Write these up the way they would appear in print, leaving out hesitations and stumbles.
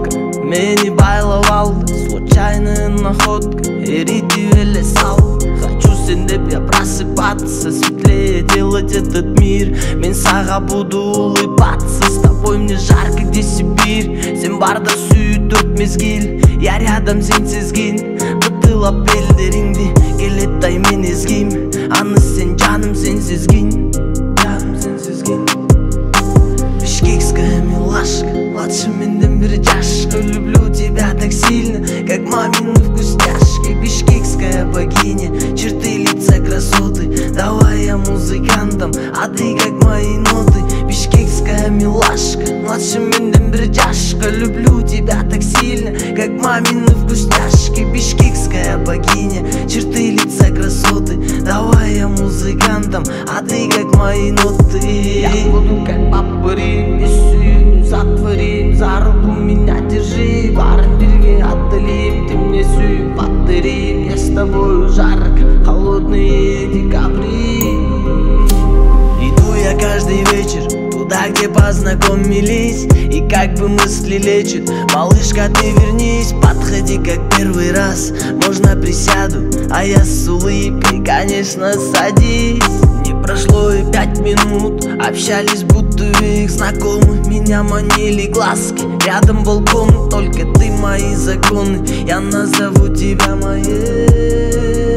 водка. Мені байлавалды, случайная находка. Ириди или сал. Хочу сендеп я просыпаться, светлее делать этот мир. Мен сага буду улыбаться, с тобой мне жарко, где Сибирь. Сен барда сүйүт төрт мезгил, я рядом сен сезгин. Бытылап белдериңди, келет мен ezгим. Аны сен жаным сен сезгин, жаным сен сезгин. Бишкекская милашка, младше менден бир жашка. Люблю тебя так сильно, как мамины вкусняшки. Бишкекская богиня, черты лица красоты. Давай я музыкантом, а ты как мои ноты. Бишкекская милашка, младше менден бир жашка. Люблю тебя так сильно, как мамины вкусняшки. Бишкекская богиня, черты лица красоты. Давай я музыкантом, а ты как мои ноты. Я буду как папа Рим, без сүйүн затворим. За руку меня держи, барын бирге отдалим. Ты мне сүйүп повторим, я с тобой жарко, холодные декабри. Иду я каждый вечер туда, где познакомились, и как бы мысли лечат. Малышка, ты вернись, подходи как первый раз. Можно присяду, а я с улыбкой, конечно, садись. Не прошло и 5 минут, общались будто их знакомы. Меня манили глазки, рядом балкон, только ты мои законы. Я назову тебя моей.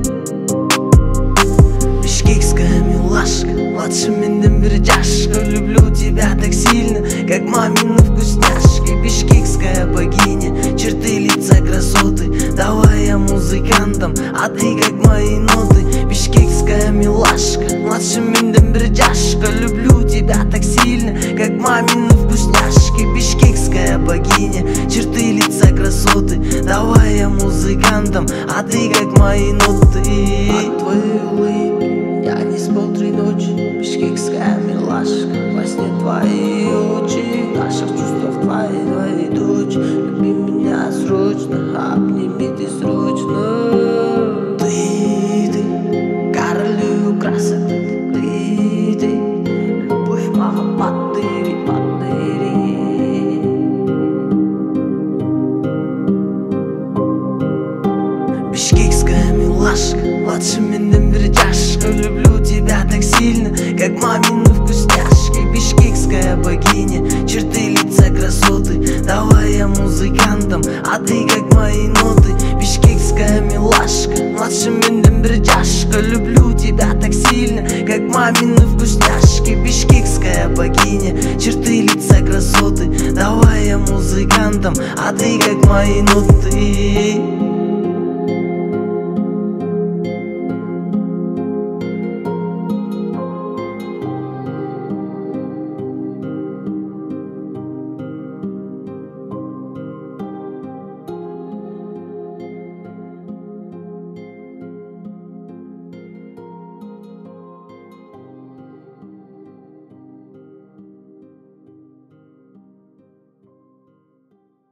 Бишкекская милашка, младше менден бир жашка. Люблю тебя так сильно, как мамины вкусняшки. Бишкекская богиня, черты лица красоты. Давай я музыкантом, а ты как мои ноты. Бишкекская милашка, младше менден бир жашка. Люблю тебя так сильно, как мамины вкусняшки. Бишкекская богиня, черты лица красоты. Давай я музыкантом, а ты как мои ноты. От твоей улыбки я не спал 3 ночи. Бишкекская милашка, во сне твои очи. В наших чувствах твои дочь. Люби меня срочно, обними ты срочно. Ты, королю красоты. Ты, любовь моя, подыри. Бишкекская милашка, младше менден бир жашка. Люблю тебя так сильно, как мамины вкусняшки. Бишкекская богиня, черты лица красоты. Давай я музыкантом, а ты как мои ноты. Бишкекская милашка, младше менден бир жашка. Люблю тебя так сильно, как мамины вкусняшки. Бишкекская богиня, черты лица красоты. Давай я музыкантом, а ты как мои ноты.